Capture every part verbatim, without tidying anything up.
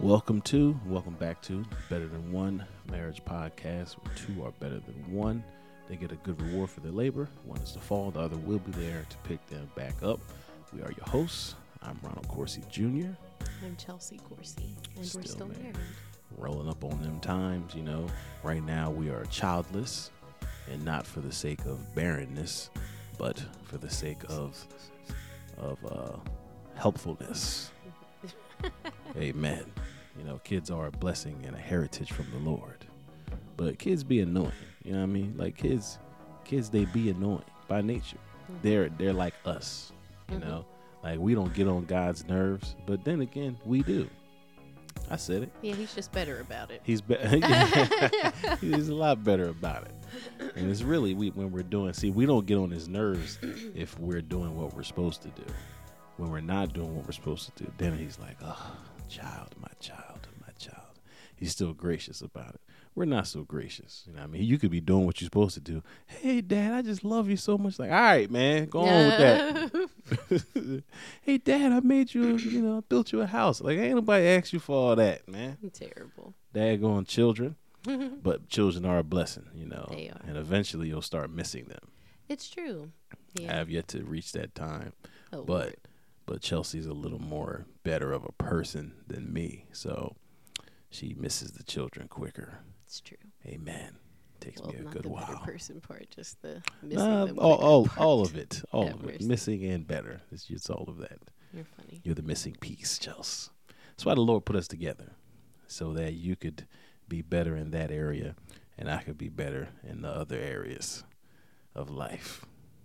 Welcome to, welcome back to Better Than One Marriage Podcast, where two are better than one. They get a good reward for their labor. One is to fall, the other will be there to pick them back up. We are your hosts. I'm Ronald Corsi Junior I'm Chelsea Corsi, and still we're still married. married. Rolling up on them times, you know. Right now we are childless, and not for the sake of barrenness, but for the sake of of uh, helpfulness. Amen. You know, kids are a blessing and a heritage from the Lord. But kids be annoying. You know what I mean? Like kids, kids they be annoying by nature. Mm-hmm. They're they're like us. You mm-hmm. know, like we don't get on God's nerves, but then again, we do. I said it. Yeah, he's just better about it. He's better. He's a lot better about it. And it's really we when we're doing. See, we don't get on his nerves if we're doing what we're supposed to do. When we're not doing what we're supposed to do, then he's like, "Oh, child, my child, my child." He's still gracious about it. We're not so gracious. You know what I mean? You could be doing what you're supposed to do. Hey, Dad, I just love you so much. Like, all right, man, go on with that. Hey, Dad, I made you, you know, I built you a house. Like, ain't nobody asked you for all that, man. Terrible. Daggone children. But children are a blessing, you know. They are. And eventually you'll start missing them. It's true. Yeah. I have yet to reach that time. Oh, but Lord. but Chelsea's a little more better of a person than me. So she misses the children quicker. It's true. Amen. Takes well, me a not good the while. Better person part, just the missing Nah, them all, all, part. all of it, all Have of it, mercy. missing and better. It's just all of that. You're funny. You're the missing piece, Chelsea. That's why the Lord put us together, so that you could be better in that area, and I could be better in the other areas of life.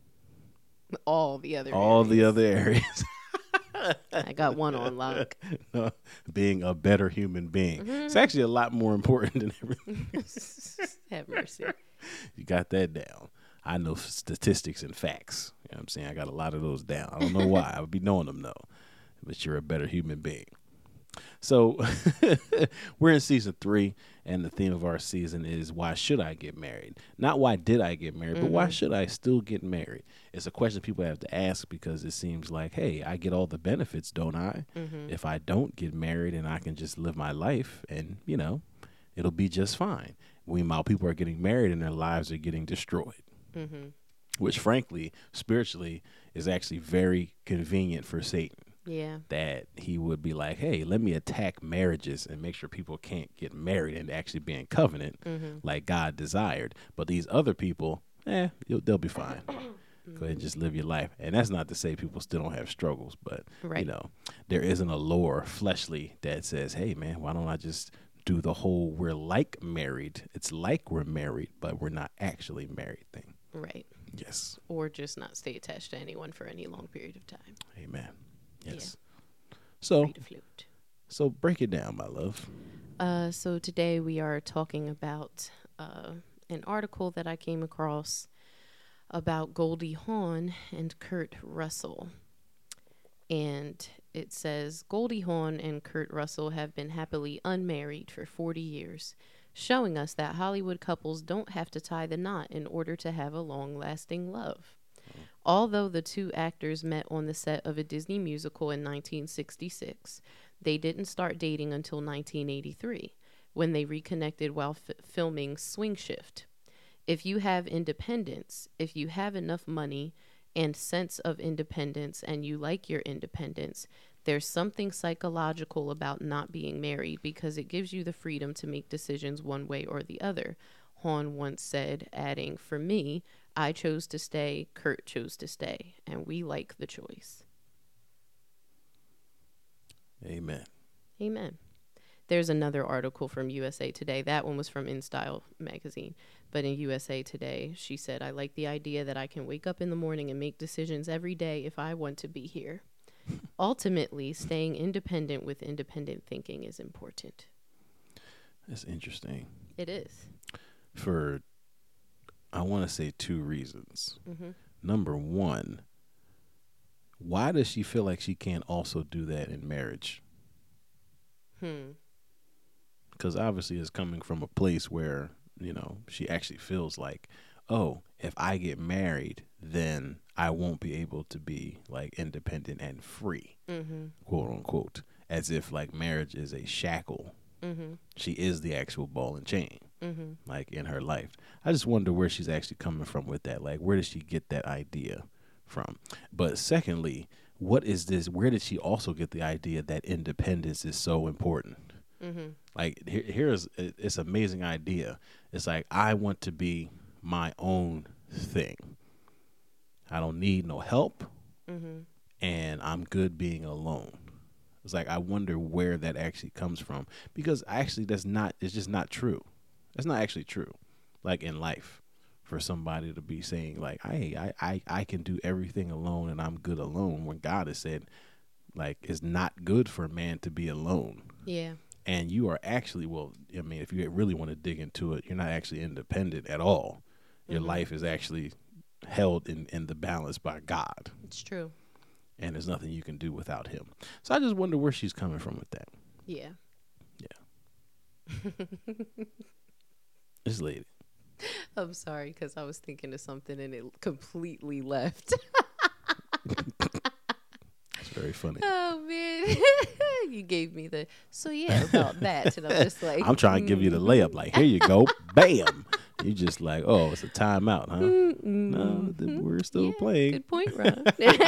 All the other. All areas. the other areas. I got one on lock. No, being a better human being. Mm-hmm. It's actually a lot more important than everything. Have mercy. You got that down. I know statistics and facts. You know what I'm saying? I got a lot of those down. I don't know why. I would be knowing them, though. But you're a better human being. So we're in season three, and the theme of our season is why should I get married? Not why did I get married, mm-hmm. but why should I still get married? It's a question people have to ask because it seems like, hey, I get all the benefits, don't I? Mm-hmm. If I don't get married and I can just live my life and, you know, it'll be just fine. Meanwhile, people are getting married and their lives are getting destroyed, mm-hmm. which frankly, spiritually, is actually very convenient for Satan. Yeah. That he would be like, hey, let me attack marriages and make sure people can't get married and actually be in covenant mm-hmm. like God desired. But these other people, eh, they'll be fine. Mm-hmm. Go ahead and just live your life. And that's not to say people still don't have struggles, but, right. you know, there isn't a lower fleshly that says, hey, man, why don't I just do the whole we're like married? It's like we're married, but we're not actually married thing. Right. Yes. Or just not stay attached to anyone for any long period of time. Amen. Yes. Yeah. So, Free to float. So break it down, my love. Uh, so today we are talking about uh, an article that I came across about Goldie Hawn and Kurt Russell. And it says, Goldie Hawn and Kurt Russell have been happily unmarried for forty years, showing us that Hollywood couples don't have to tie the knot in order to have a long-lasting love. Although the two actors met on the set of a Disney musical in nineteen sixty-six, they didn't start dating until nineteen eighty-three, when they reconnected while f- filming Swing Shift. If you have independence, if you have enough money and sense of independence and you like your independence, there's something psychological about not being married because it gives you the freedom to make decisions one way or the other, Hawn once said, adding, for me, I chose to stay, Kurt chose to stay, and we like the choice. Amen. Amen. There's another article from U S A Today. That one was from InStyle magazine. But in U S A Today, she said, I like the idea that I can wake up in the morning and make decisions every day if I want to be here. Ultimately, staying independent with independent thinking is important. That's interesting. It is. For, I want to say two reasons. Mm-hmm. Number one, why does she feel like she can't also do that in marriage? Hmm. Because obviously it's coming from a place where, you know, she actually feels like, oh, if I get married, then I won't be able to be like independent and free, mm-hmm. quote unquote. as if like marriage is a shackle. Mm-hmm. She is the actual ball and chain, Mm-hmm. like in her life. I just wonder where she's actually coming from with that. Like, where did she get that idea from? But secondly, what is this? Where did she also get the idea that independence is so important? Mm-hmm. Like, here, here's it's an amazing idea. It's like, I want to be my own thing. I don't need no help, Mm-hmm. and I'm good being alone. It's like, I wonder where that actually comes from, because actually that's not, it's just not true. That's not actually true. Like in life, for somebody to be saying like, hey, I, I, I can do everything alone and I'm good alone, when God has said like, it's not good for a man to be alone. Yeah. And you are actually, well, I mean, if you really want to dig into it, you're not actually independent at all. Your Mm-hmm. life is actually held in, in the balance by God. It's true. And there's nothing you can do without him. So I just wonder where she's coming from with that. Yeah. Yeah. This lady. I'm sorry, because I was thinking of something and it completely left. It's very funny. Oh, man. You gave me the, so yeah, about that. And I'm just like. I'm trying to give you the layup. Like, here you go. Bam. You just like, oh, it's a timeout, huh? Mm-hmm. No, th- we're still Yeah, playing. Good point, Ron.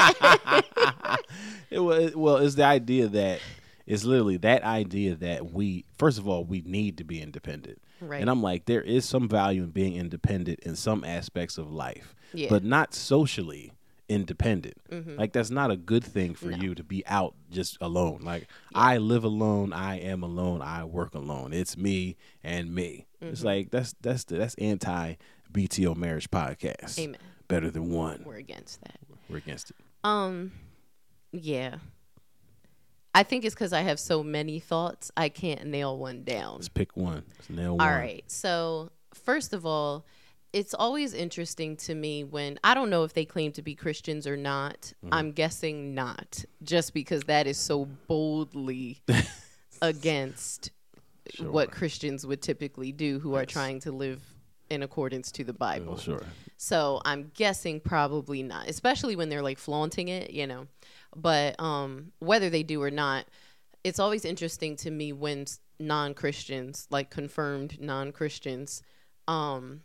It was, well, it's the idea that, it's literally that idea that we, first of all, we need to be independent. Right. And I'm like, there is some value in being independent in some aspects of life, Yeah. but not socially independent. Mm-hmm. Like, that's not a good thing for No. you to be out just alone. Like, Yeah. I live alone, I am alone, I work alone. It's me and me. Mm-hmm. It's like, that's that's the, that's anti B T O marriage podcast. Amen. Better than one. We're against that. We're against it. Um, yeah. I think it's because I have so many thoughts, I can't nail one down. Let's pick one. Let's nail one. All right. So, first of all, it's always interesting to me when, I don't know if they claim to be Christians or not. Mm-hmm. I'm guessing not, just because that is so boldly against Sure. what Christians would typically do, who are Yes. trying to live in accordance to the Bible. Well, sure. So I'm guessing probably not, especially when they're like flaunting it, you know. But um, whether they do or not, it's always interesting to me when s- non-Christians, like confirmed non-Christians, um,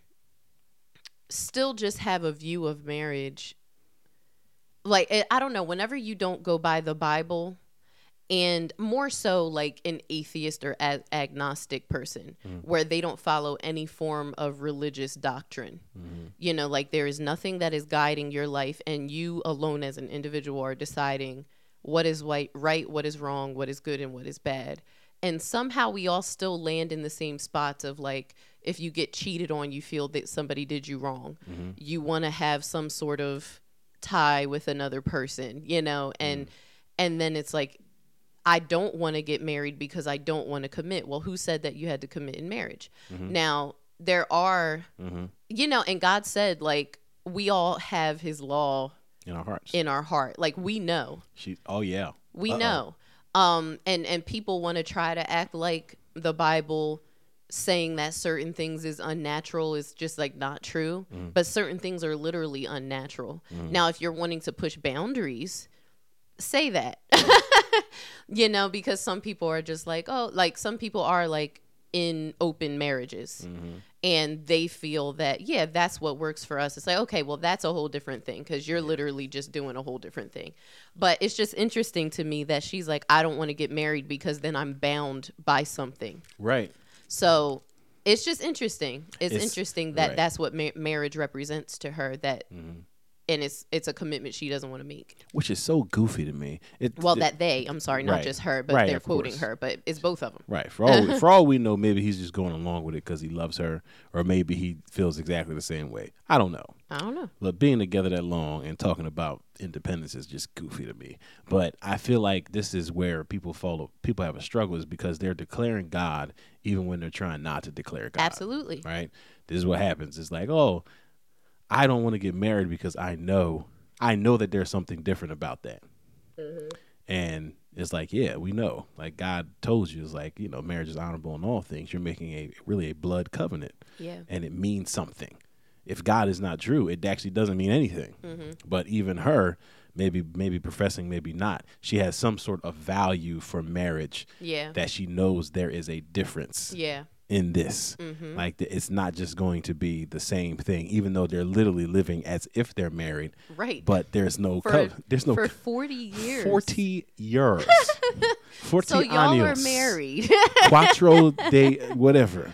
still just have a view of marriage. Like, I I don't know, whenever you don't go by the Bible, and more so like an atheist or ag- agnostic person, Mm. where they don't follow any form of religious doctrine. Mm-hmm. You know, like there is nothing that is guiding your life, and you alone as an individual are deciding what is white, right, what is wrong, what is good, and what is bad. And somehow we all still land in the same spots of like, if you get cheated on, you feel that somebody did you wrong. Mm-hmm. You want to have some sort of tie with another person, you know, and Mm. and then it's like, I don't want to get married because I don't want to commit. Well, who said that you had to commit in marriage? Mhm. Now, there are, Mm-hmm. you know, and God said, like, we all have his law In our hearts. in our heart. Like, we know. She. Oh yeah. We Uh-oh. know. Um, and, and people want to try to act like the Bible saying that certain things is unnatural is just like not true. Mm. But certain things are literally unnatural. Mm. Now, if you're wanting to push boundaries, say that. You know, because some people are just like, oh, like some people are like in open marriages, Mm-hmm. and they feel that, yeah, that's what works for us. It's like, okay, well, that's a whole different thing, because you're literally just doing a whole different thing. But it's just interesting to me that she's like, I don't want to get married because then I'm bound by something. Right. So it's just interesting. It's, It's- interesting that right. that's what ma- marriage represents to her, that, Mm-hmm. and it's it's a commitment she doesn't want to make. Which is so goofy to me. It, Well, it- that they, I'm sorry, not Right. just her, but Right, they're of quoting course. her, but it's both of them. Right. For all for all we know, maybe he's just going along with it because he loves her, or maybe he feels exactly the same way. I don't know. I don't know. But being together that long and talking about independence is just goofy to me. But I feel like this is where people follow. People have a struggle, is because they're declaring God even when they're trying not to declare God. Absolutely. Right. This is what happens. It's like, oh, I don't want to get married because I know, I know that there's something different about that. Mm-hmm. And it's like, yeah, we know. Like God told you, it's like, you know, marriage is honorable in all things. You're making a really a blood covenant, Yeah. and it means something. If God is not true, it actually doesn't mean anything. Mm-hmm. But even her, maybe maybe professing, maybe not. She has some sort of value for marriage. Yeah. That she knows there is a difference. Yeah. In this, mm-hmm. like the, it's not just going to be the same thing, even though they're literally living as if they're married. Right. But there's no for, co- there's no for forty years. Forty years. Forty so y'all años. were married. Cuatro de whatever.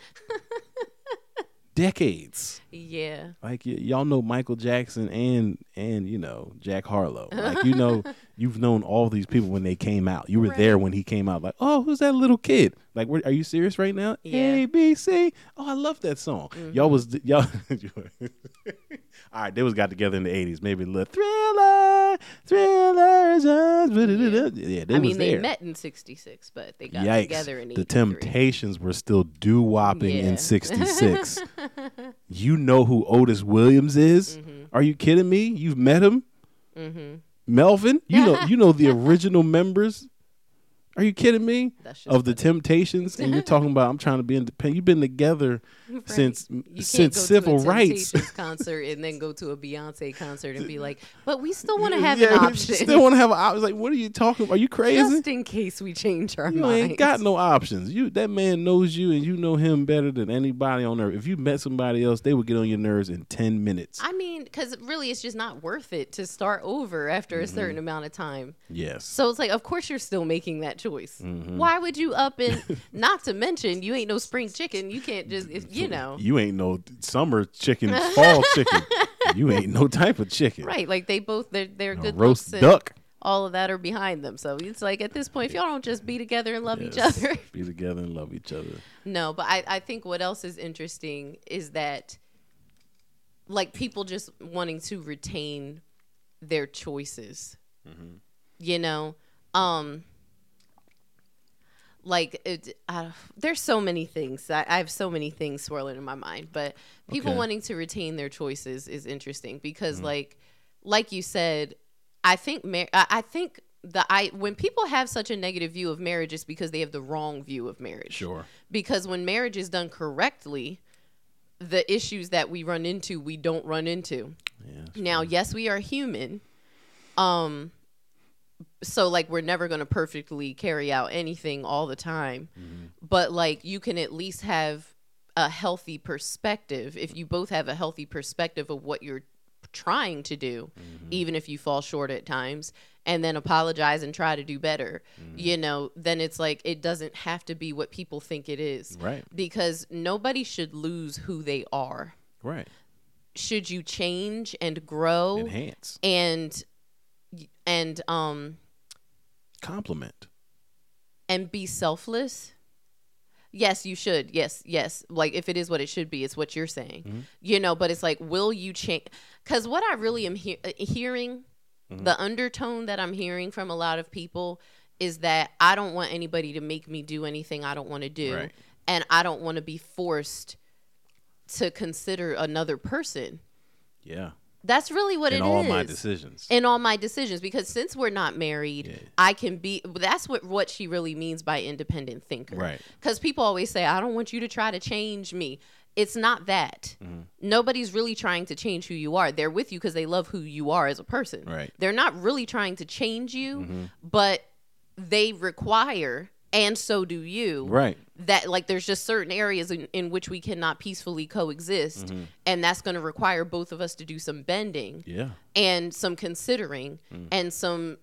Decades. Yeah. Like y- y'all know Michael Jackson and and you know Jack Harlow. Like you know you've known all these people when they came out. You were right. there when he came out. Like, oh, who's that little kid? Like, where, are you serious right now? Yeah. A B C. Oh, I love that song. Mm-hmm. Y'all was y'all. All right, they was got together in the eighties. Maybe a little Thriller, Thriller. Yeah, yeah they I mean, was they there. met in sixty-six, but they got Yikes. together in the eighty-three. Temptations were still doo-wopping yeah. in sixty-six. You know who Otis Williams is? Mm-hmm. Are you kidding me? You've met him? Mm-hmm. Melvin? You know you know the original members? Are you kidding me? Of the Temptations, and you're talking about I'm trying to be independent. You've been together right. since you since can't go civil to a rights concert and then go to a Beyonce concert and be like, but we still want to have yeah, an option. Still want to have an option. Like, what are you talking about? Are you crazy? Just in case we change our you minds. You ain't got no options. You that man knows you, and you know him better than anybody on earth. If you met somebody else, they would get on your nerves in ten minutes. I mean, because really, it's just not worth it to start over after mm-hmm. a certain amount of time. Yes. So it's like, of course, you're still making that choice. Mm-hmm. Why would you up and not to mention you ain't no spring chicken. You can't just if, you know. You ain't no summer chicken, fall chicken. You ain't no type of chicken. Right. Like they both they're they're no, good roast looks duck. All of that are behind them. So it's like at this point, if y'all don't just be together and love yes, each other. Be together and love each other. No, but I, I think what else is interesting is that like people just wanting to retain their choices. Mm-hmm. You know? Um Like, it, uh, there's so many things. I, I have so many things swirling in my mind. But people okay. wanting to retain their choices is interesting because, mm-hmm. like, like you said, I think mar- I, I think the I when people have such a negative view of marriage, it's because they have the wrong view of marriage. Sure. Because when marriage is done correctly, the issues that we run into, we don't run into. Yeah, now, true. yes, we are human. Um. So, like, we're never going to perfectly carry out anything all the time. Mm-hmm. But, like, you can at least have a healthy perspective. If you both have a healthy perspective of what you're trying to do, mm-hmm. even if you fall short at times, and then apologize and try to do better, mm-hmm. you know, then it's like it doesn't have to be what people think it is. Right. Because nobody should lose who they are. Right. Should you change and grow. Enhance. And... and um compliment and be selfless. Yes, you should. Yes, yes. Like if it is what it should be, it's what you're saying. Mm-hmm. You know, but it's like, will you change? Because what I really am he- hearing, mm-hmm. the undertone that I'm hearing from a lot of people is that I don't want anybody to make me do anything I don't want to do, right. and I don't want to be forced to consider another person. Yeah. That's really what in it all is. In all my decisions. In all my decisions. Because since we're not married, yeah. I can be... That's what, what she really means by independent thinker. Right. Because people always say, I don't want you to try to change me. It's not that. Mm-hmm. Nobody's really trying to change who you are. They're with you because they love who you are as a person. Right. They're not really trying to change you, mm-hmm. but they require... and so do you. Right. That, like, there's just certain areas in, in which we cannot peacefully coexist. Mm-hmm. And that's going to require both of us to do some bending. Yeah. And some considering. Mm. And some,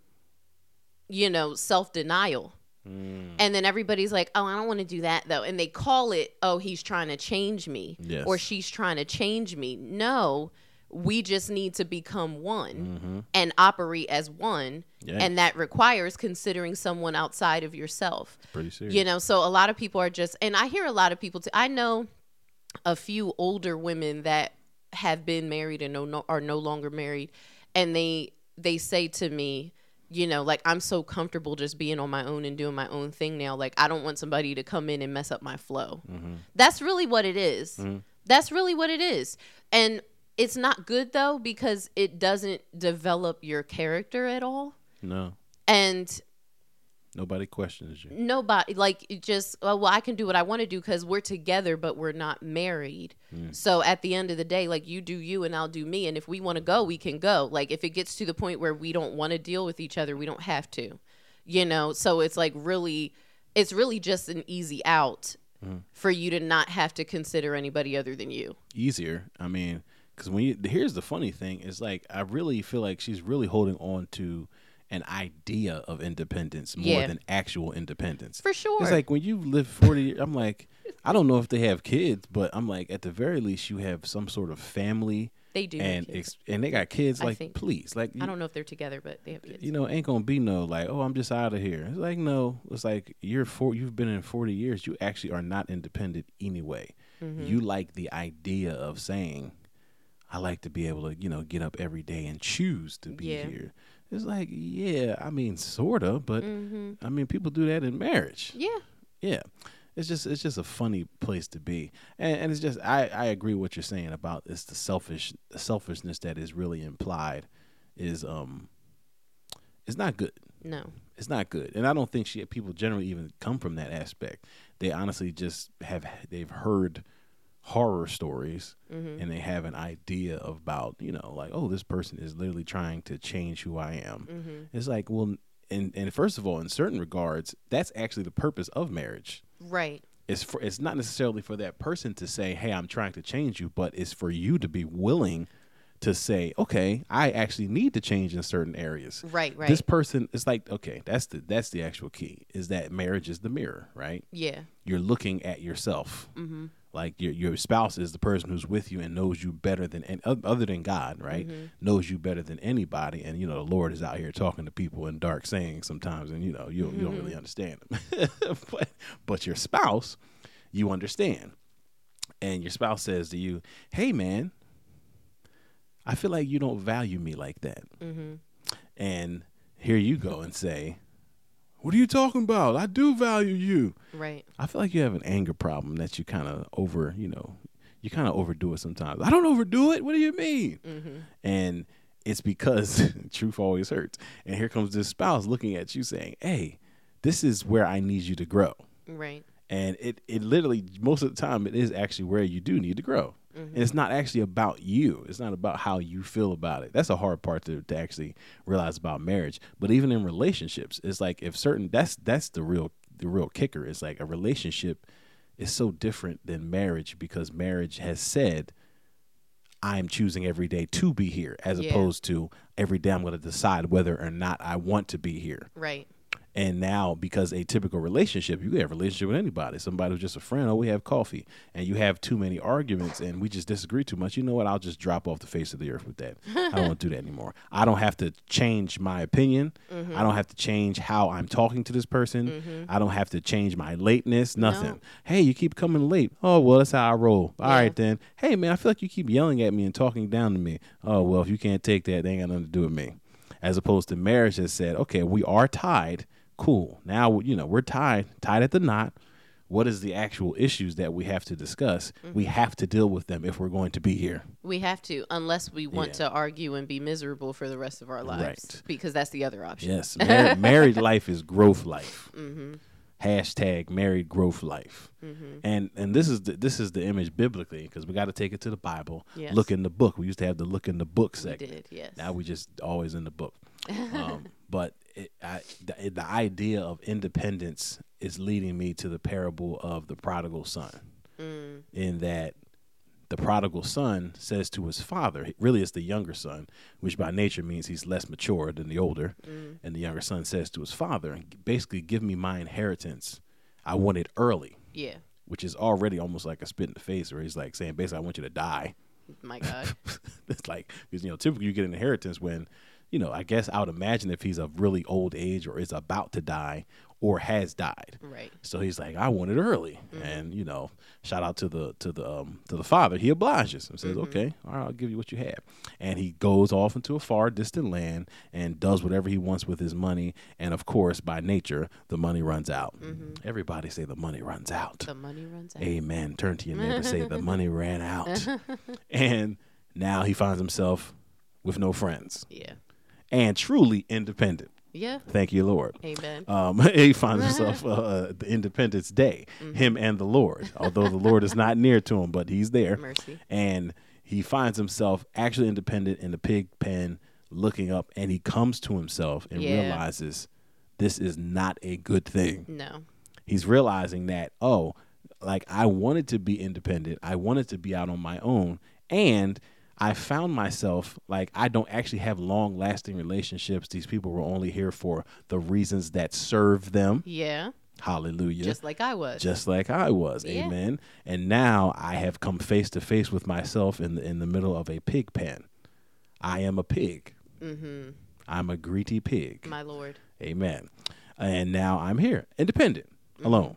you know, self-denial. Mm. And then everybody's like, oh, I don't want to do that, though. And they call it, oh, he's trying to change me. Yes. Or she's trying to change me. No. We just need to become one mm-hmm. and operate as one. Yes. And that requires considering someone outside of yourself. It's pretty serious. You know, so a lot of people are just, and I hear a lot of people, too. I know a few older women that have been married and no, no, are no longer married. And they, they say to me, you know, like, I'm so comfortable just being on my own and doing my own thing now. Like, I don't want somebody to come in and mess up my flow. Mm-hmm. That's really what it is. Mm-hmm. That's really what it is. And it's not good, though, because it doesn't develop your character at all. No. And Nobody questions you. Nobody, like, it just, oh, well, I can do what I want to do because we're together, but we're not married. Mm. So at the end of the day, like, you do you and I'll do me. And if we want to go, we can go. Like, if it gets to the point where we don't want to deal with each other, we don't have to, you know? So it's like really, it's really just an easy out mm. for you to not have to consider anybody other than you. Easier. I mean, because when you, here's the funny thing is like, I really feel like she's really holding on to an idea of independence more yeah. than actual independence. For sure. It's like when you live forty years, I'm like, I don't know if they have kids, but I'm like, at the very least, you have some sort of family. They do. And ex- and they got kids. Like, think, please. like I don't know if they're together, but they have kids. You know, ain't going to be no like, oh, I'm just out of here. It's like, no. It's like you're four, you've been in forty years. You actually are not independent anyway. Mm-hmm. You like the idea of saying, I like to be able to, you know, get up every day and choose to be yeah. here. It's like, yeah, I mean, sort of, but mm-hmm. I mean, people do that in marriage. Yeah. Yeah. It's just, it's just a funny place to be. And, and it's just, I, I agree with what you're saying about it's the selfish, the selfishness that is really implied is, um, it's not good. No. It's not good. And I don't think she, people generally even come from that aspect. They honestly just have, they've heard horror stories mm-hmm. and they have an idea about, you know, like, oh, this person is literally trying to change who I am. Mm-hmm. It's like, well, and, and first of all, in certain regards, that's actually the purpose of marriage. Right. It's for, it's not necessarily for that person to say, hey, I'm trying to change you, but it's for you to be willing to say, okay, I actually need to change in certain areas. Right, right. This person is like, okay, that's the that's the actual key, is that marriage is the mirror, right? Yeah. You're looking at yourself. Mm-hmm. Like your your spouse is the person who's with you and knows you better than and other than God, right? Mm-hmm. Knows you better than anybody, and you know the Lord is out here talking to people in dark sayings sometimes, and you know you mm-hmm. you don't really understand them. but but your spouse, you understand, and your spouse says to you, "Hey, man, I feel like you don't value me like that," mm-hmm. and here you go and say, what are you talking about? I do value you. Right. I feel like you have an anger problem that you kind of over, you know, you kind of overdo it sometimes. I don't overdo it. What do you mean? Mm-hmm. And it's because truth always hurts. And here comes this spouse looking at you saying, hey, this is where I need you to grow. Right. And it, it literally, most of the time, it is actually where you do need to grow. Mm-hmm. And it's not actually about you. It's not about how you feel about it. That's a hard part to, to actually realize about marriage. But even in relationships, it's like if certain, that's that's the real the real kicker. It's like a relationship is so different than marriage because marriage has said, I'm choosing every day to be here, as yeah. opposed to every day I'm going to decide whether or not I want to be here. Right. And now, because a typical relationship, you can have a relationship with anybody. Somebody who's just a friend, oh, we have coffee. And you have too many arguments and we just disagree too much. You know what? I'll just drop off the face of the earth with that. I don't want to do that anymore. I don't have to change my opinion. Mm-hmm. I don't have to change how I'm talking to this person. Mm-hmm. I don't have to change my lateness, nothing. No. Hey, you keep coming late. Oh, well, that's how I roll. All yeah. right, then. Hey, man, I feel like you keep yelling at me and talking down to me. Oh, well, if you can't take that, they ain't got nothing to do with me. As opposed to marriage that said, okay, we are tied. Cool. Now, you know, we're tied, tied at the knot. What is the actual issues that we have to discuss? Mm-hmm. We have to deal with them if we're going to be here. We have to, unless we want yeah. to argue and be miserable for the rest of our lives. Right. Because that's the other option. Yes. Mar- married life is growth life. Mm-hmm. Hashtag married growth life. Mm-hmm. And and this is the, this is the image biblically because we got to take it to the Bible. Yes. Look in the book. We used to have the look in the book segment. We did, yes. Now we just always in the book. Um, but it, I, the, the idea of independence is leading me to the parable of the prodigal son, mm. in that the prodigal son says to his father, really it's the younger son, which by nature means he's less mature than the older, mm. and the younger son says to his father, basically, give me my inheritance. I want it early. Yeah. Which is already almost like a spit in the face, where he's like saying, basically, I want you to die. My God. It's like, because, you know, typically you get an inheritance when, you know, I guess I would imagine if he's of really old age or is about to die or has died. Right. So he's like, I want it early. Mm-hmm. And, you know, shout out to the to the um, to the father. He obliges and says, mm-hmm. okay, all right, I'll give you what you have. And he goes off into a far distant land and does whatever he wants with his money. And of course, by nature, the money runs out. Mm-hmm. Everybody say the money runs out. The money runs out. Amen. Turn to your neighbor and say the money ran out. And now he finds himself with no friends. Yeah. And truly independent. Yeah. Thank you, Lord. Amen. Um, he finds himself uh, the Independence Day, mm-hmm. him and the Lord, although the Lord is not near to him, but he's there. Mercy. And he finds himself actually independent in the pig pen, looking up, and he comes to himself and Yeah. realizes this is not a good thing. No. He's realizing that, oh, like I wanted to be independent. I wanted to be out on my own. And I found myself like I don't actually have long lasting relationships. These people were only here for the reasons that serve them. Yeah. Hallelujah. Just like I was. Just like I was. Yeah. Amen. And now I have come face to face with myself in the, in the middle of a pig pen. I am a pig. Mm-hmm. I'm a greedy pig. My Lord. Amen. And now I'm here, independent, mm-hmm. alone.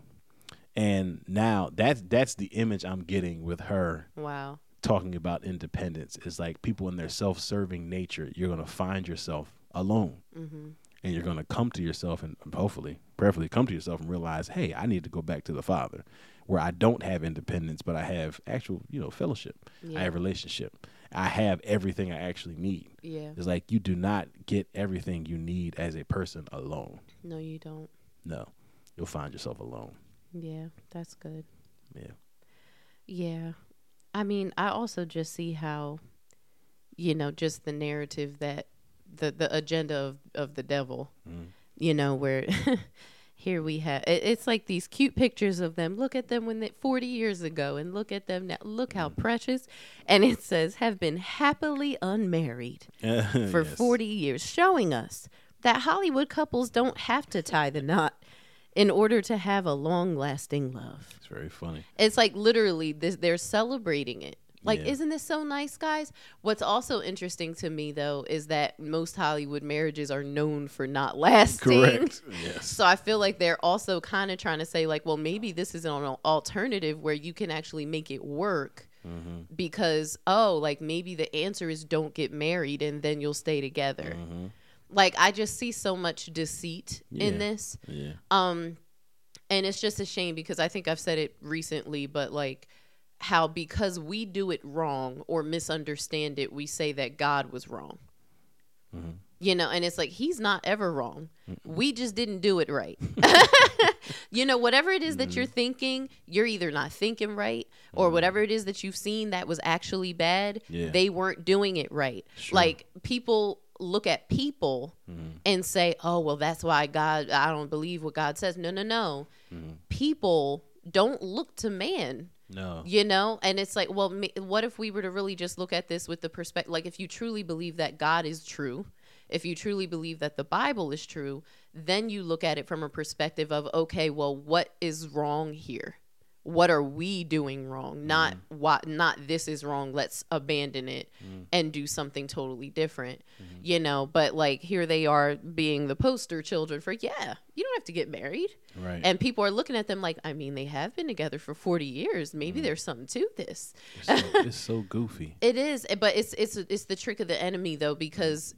And now that's that's the image I'm getting with her. Wow. Talking about independence is like people in their self-serving nature. You're going to find yourself alone, mm-hmm. and you're going to come to yourself and hopefully, prayerfully, come to yourself and realize, hey, I need to go back to the Father, where I don't have independence, but I have actual, you know, fellowship. Yeah. I have relationship. I have everything I actually need. Yeah, it's like you do not get everything you need as a person alone. No, you don't. No, you'll find yourself alone. Yeah, that's good. Yeah. Yeah. I mean, I also just see how, you know, just the narrative that the, the agenda of, of the devil, mm. you know, where here we have, it, it's like these cute pictures of them. Look at them when they, forty years ago and look at them now. Look how mm. precious. And it says have been happily unmarried for yes. forty years, showing us that Hollywood couples don't have to tie the knot in order to have a long-lasting love. It's very funny. It's like literally this, they're celebrating it. Like, yeah. Isn't this so nice, guys? What's also interesting to me, though, is that most Hollywood marriages are known for not lasting. Correct. Yes. So I feel like they're also kind of trying to say, like, well, maybe this is an alternative where you can actually make it work. Mm-hmm. Because, oh, like, maybe the answer is don't get married and then you'll stay together. Mm-hmm. Like, I just see so much deceit yeah. in this. Yeah. Um, and it's just a shame because I think I've said it recently, but like how because we do it wrong or misunderstand it, we say that God was wrong. Mm-hmm. You know, and it's like, he's not ever wrong. Mm-mm. We just didn't do it right. You know, whatever it is mm-hmm. that you're thinking, you're either not thinking right or mm-hmm. whatever it is that you've seen that was actually bad, yeah. they weren't doing it right. Sure. Like people look at people mm-hmm. and say, oh, well, that's why God, I don't believe what God says. No, no, no. Mm-hmm. People don't look to man. No. You know, and it's like, well, what if we were to really just look at this with the perspective, like if you truly believe that God is true, if you truly believe that the Bible is true, then you look at it from a perspective of, okay, well, what is wrong here? What are we doing wrong? Not mm-hmm. what, not this is wrong. Let's abandon it mm-hmm. and do something totally different, mm-hmm. you know, but like here they are being the poster children for, yeah, you don't have to get married. Right. And people are looking at them like, I mean, they have been together for forty years. Maybe mm-hmm. there's something to this. It's so, it's so goofy. It is. But it's, it's, it's the trick of the enemy though, because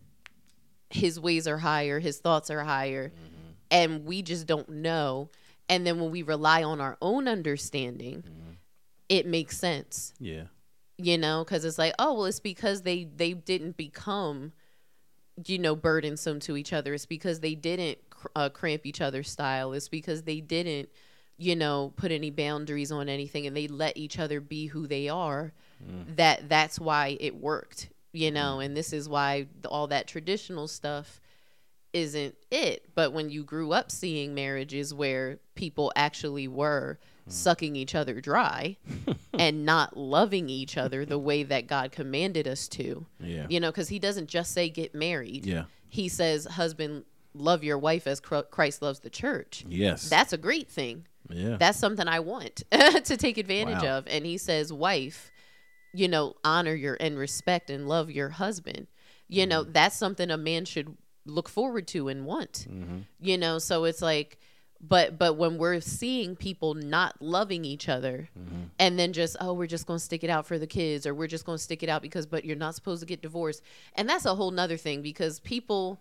his ways are higher, his thoughts are higher, mm-hmm. and we just don't know. And then when we rely on our own understanding, mm-hmm. it makes sense. Yeah. You know, because it's like, oh, well, it's because they, they didn't become, you know, burdensome to each other. It's because they didn't uh, cramp each other's style. It's because they didn't, you know, put any boundaries on anything and they let each other be who they are. Mm. That that's why it worked, you know, mm. and this is why the, all that traditional stuff isn't it. But when you grew up seeing marriages where people actually were mm. sucking each other dry and not loving each other the way that God commanded us to, yeah. you know, because he doesn't just say get married. Yeah. He says, husband, love your wife as Christ loves the church. Yes. That's a great thing. Yeah. That's something I want to take advantage wow. of. And he says, wife, you know, honor your and respect and love your husband. You mm-hmm. know, that's something a man should look forward to and want, mm-hmm. you know, so it's like, but, but when we're seeing people not loving each other mm-hmm. and then just, oh, we're just going to stick it out for the kids, or we're just going to stick it out because, but you're not supposed to get divorced. And that's a whole nother thing because people,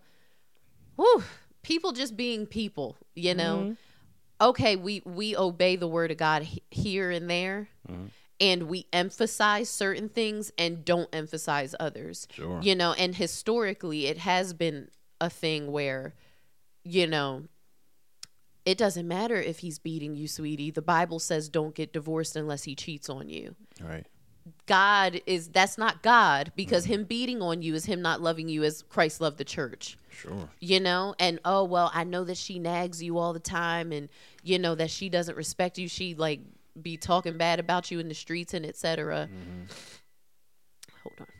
whew, people just being people, you know, mm-hmm. okay, we, we obey the word of God he- here and there. Mm-hmm. And we emphasize certain things and don't emphasize others, sure. you know, and historically it has been a thing where you know, it doesn't matter if he's beating you, sweetie. The Bible says don't get divorced unless he cheats on you. Right. God is, that's not God, because him beating on you is him not loving you as Christ loved the church. Sure. You know, and oh, well, I know that she nags you all the time, and you know that she doesn't respect you. She like be talking bad about you in the streets and et cetera. Mm-hmm. Hold on.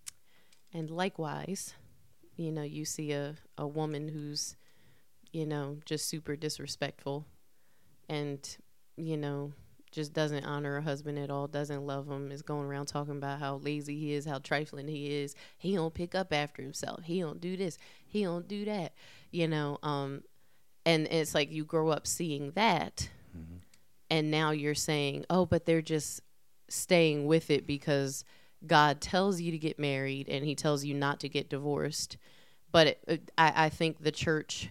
And likewise, you know, you see a, a woman who's, you know, just super disrespectful and, you know, just doesn't honor her husband at all, doesn't love him, is going around talking about how lazy he is, how trifling he is. He don't pick up after himself. He don't do this. He don't do that. You know, um, and it's like you grow up seeing that, mm-hmm. and now you're saying, oh, but they're just staying with it because God tells you to get married and he tells you not to get divorced. But it, it, I, I think the church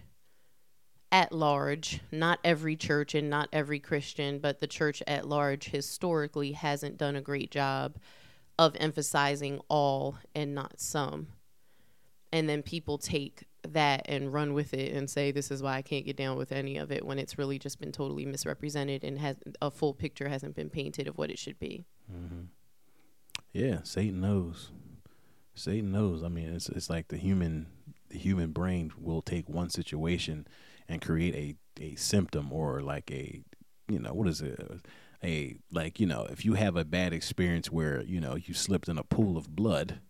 at large, not every church and not every Christian, but the church at large historically hasn't done a great job of emphasizing all and not some. And then people take that and run with it and say, this is why I can't get down with any of it, when it's really just been totally misrepresented and has a full picture hasn't been painted of what it should be. Mm-hmm. Yeah, Satan knows. Satan knows. I mean, it's it's like the human the human brain will take one situation and create a, a symptom, or like a, you know, what is it? A, like, you know, if you have a bad experience where, you know, you slipped in a pool of blood,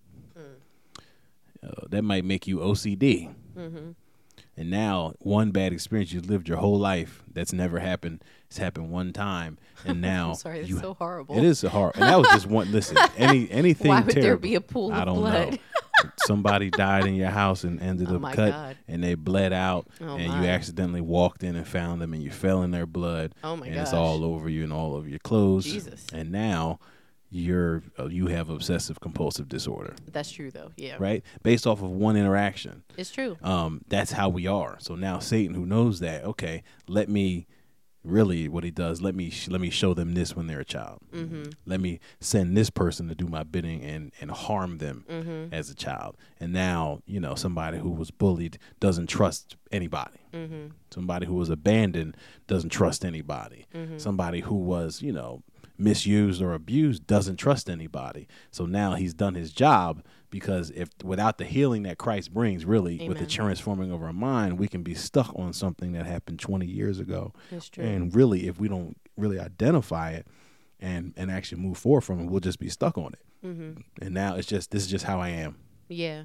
mm. uh, that might make you O C D. Mm-hmm. And now one bad experience you lived your whole life that's never happened. It's happened one time, and now I'm sorry, that's you, so horrible. It is horrible. And that was just one. Listen, any anything. Why would terrible, there be a pool of I don't blood? know. Somebody died in your house and ended oh up my cut, God. and they bled out, oh and my. you accidentally walked in and found them, and you fell in their blood. Oh my and gosh. It's all over you and all over your clothes. Jesus. And now you're uh, you have obsessive compulsive disorder. That's true, though. Yeah. Right? Based off of one interaction. It's true. Um, that's how we are. So now Satan, who knows that, okay, let me. Really, what he does, let me sh- let me show them this when they're a child. Mm-hmm. Let me send this person to do my bidding and, and harm them mm-hmm. as a child. And now, you know, somebody who was bullied doesn't trust anybody. Mm-hmm. Somebody who was abandoned doesn't trust anybody. Mm-hmm. Somebody who was, you know, misused or abused doesn't trust anybody. So now he's done his job, because if without the healing that Christ brings, really, Amen. With the transforming of our mind, we can be stuck on something that happened twenty years ago. That's true. And really, if we don't really identify it and and actually move forward from it, we'll just be stuck on it. Mm-hmm. And now it's just, this is just how I am. Yeah.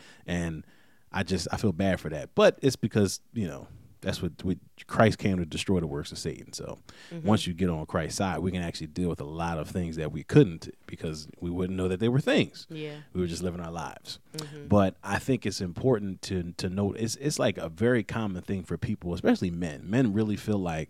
And I just, I feel bad for that. But it's because, you know, that's what we, Christ came to destroy the works of Satan. So mm-hmm. once you get on Christ's side, we can actually deal with a lot of things that we couldn't, because we wouldn't know that they were things. Yeah. We were just living our lives. Mm-hmm. But I think it's important to to note, it's, it's like a very common thing for people, especially men. Men really feel like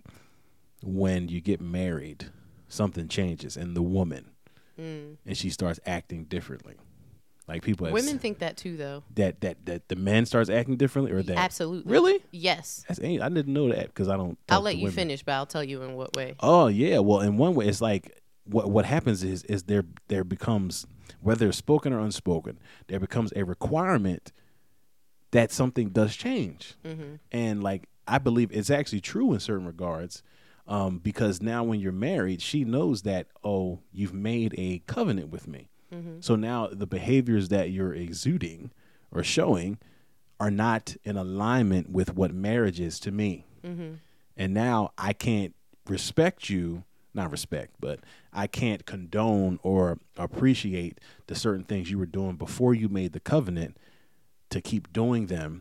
when you get married, something changes in the woman mm. and she starts acting differently. Like people have women s- think that too, though. That that that the man starts acting differently, or that absolutely really yes. That's, I didn't know that, because I don't. I'll let to you women. finish, but I'll tell you in what way. Oh yeah, well, in one way, it's like what what happens is is there there becomes, whether it's spoken or unspoken, there becomes a requirement that something does change, mm-hmm. and like I believe it's actually true in certain regards, um, because now when you're married, she knows that, oh, you've made a covenant with me. Mm-hmm. So now the behaviors that you're exuding or showing are not in alignment with what marriage is to me. Mm-hmm. And now I can't respect you, not respect, but I can't condone or appreciate the certain things you were doing before you made the covenant to keep doing them,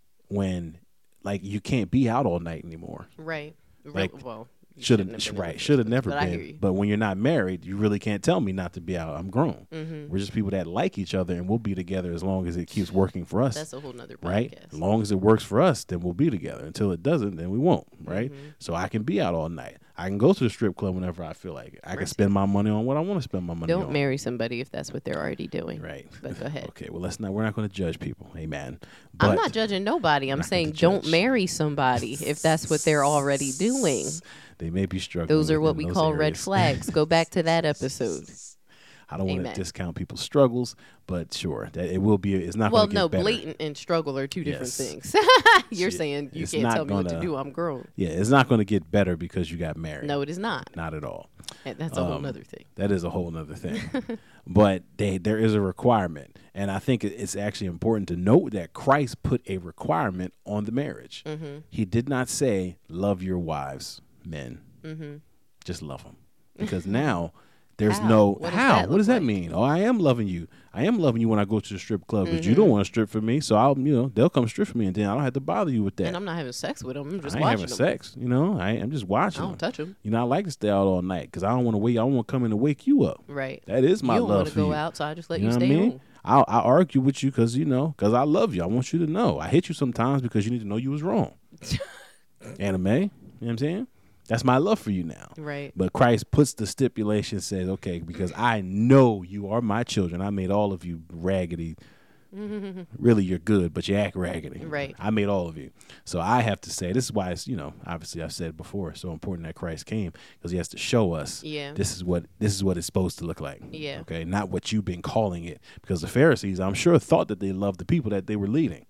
when like you can't be out all night anymore. Right. Like, well, Should have right. Should have never but been. But when you're not married, you really can't tell me not to be out. I'm grown. Mm-hmm. We're just people that like each other, and we'll be together as long as it keeps working for us. That's a whole nother podcast. Right? As long as it works for us, then we'll be together. Until it doesn't, then we won't. Right? Mm-hmm. So I can be out all night. I can go to the strip club whenever I feel like it. I right. can spend my money on what I want to spend my money Don't on. Don't marry somebody if that's what they're already doing. Right. But go ahead. Okay. Well, let's not. We're not going to judge people. Amen. But I'm not judging nobody. I'm saying don't marry somebody if that's what they're already doing. They may be struggling. Those are what we those call areas. red flags. Go back to that episode. I don't want to Amen. discount people's struggles, but sure, that it will be. It's not Well, going to get no, better. blatant and struggle are two different Yes. things. You're Shit, saying you it's can't not tell me what to gonna- do. I'm grown. Yeah, it's not going to get better because you got married. No, it is not. Not at all. And that's a whole Um, other thing. That is a whole nother thing. But they, there is a requirement. And I think it- it's actually important to note that Christ put a requirement on the marriage. Mm-hmm. He did not say, love your wives, men. Mm-hmm. Just love them. Because now there's How? no, What does how? that What look does that like? mean? Oh, I am loving you. I am loving you when I go to the strip club, but you Mhm. don't want to strip for me. So I'll, you know, they'll come strip for me and then I don't have to bother you with that. And I'm not having sex with them. I'm just I ain't watching having them. sex, you know. I ain't, I'm just I watching don't them. touch them. You know, I like to stay out all night because I don't want to wait. I don't want to come in and wake you up. Right. That is my you don't love want to for go you. out, so I just let You you, know what I stay mean? home. I'll, I argue with you because, you know, because I love you. I want you to know. I hit you sometimes because you need to know you was wrong. Anime, you know what I'm saying? That's my love for you now. Right. But Christ puts the stipulation, says, okay, because I know you are my children. I made all of you raggedy. Really, you're good, but you act raggedy. Right. I made all of you. So I have to say, this is why it's, you know, obviously I've said before, it's so important that Christ came because he has to show us Yeah. this is what this is what it's supposed to look like. Yeah. Okay. Not what you've been calling it. Because the Pharisees, I'm sure, thought that they loved the people that they were leading.